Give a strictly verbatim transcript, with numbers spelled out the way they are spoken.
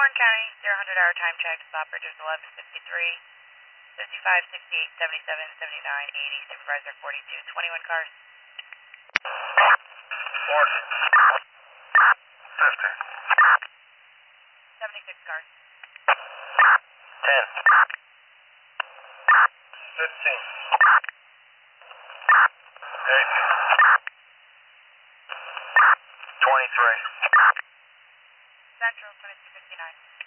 Warren County, zero hundred hour time check, stop bridges eleven fifty-three, fifty-five, sixty-eight, seventy-seven, seventy-nine, eighty, supervisor forty-two, twenty-one cars. forty. fifty. seventy-six cars. ten. fifteen. eighteen. twenty-three. Central, twenty-two fifty-nine.